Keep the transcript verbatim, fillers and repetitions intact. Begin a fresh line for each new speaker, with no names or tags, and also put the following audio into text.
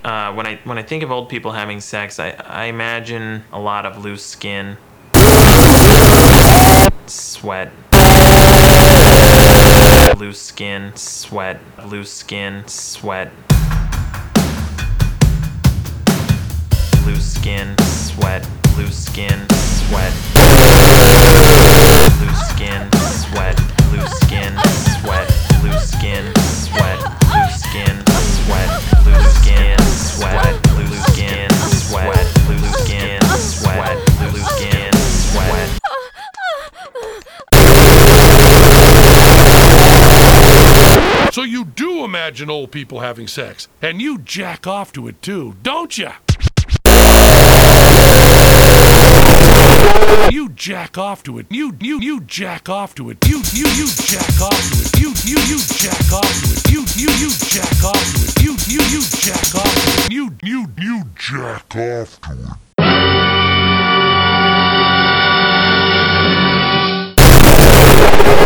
Uh, when I when I think of old people having sex, I, I imagine a lot of loose skin, sweat, loose skin, sweat, loose skin, sweat, loose skin, sweat, loose skin, sweat, loose skin, sweat, loose skin, sweat, loose skin, sweat, loose skin, sweat, loose skin, sweat, loose skin, sweat, loose skin, sweat, loose skin, sweat.
So you do imagine old people having sex, and you jack off to it too, don't ya? You jack off to it. You you you jack off to it. You you you jack off to it. You you you jack off to it. You you you jack off to it. You you you jack off to it. You you you jack off to it.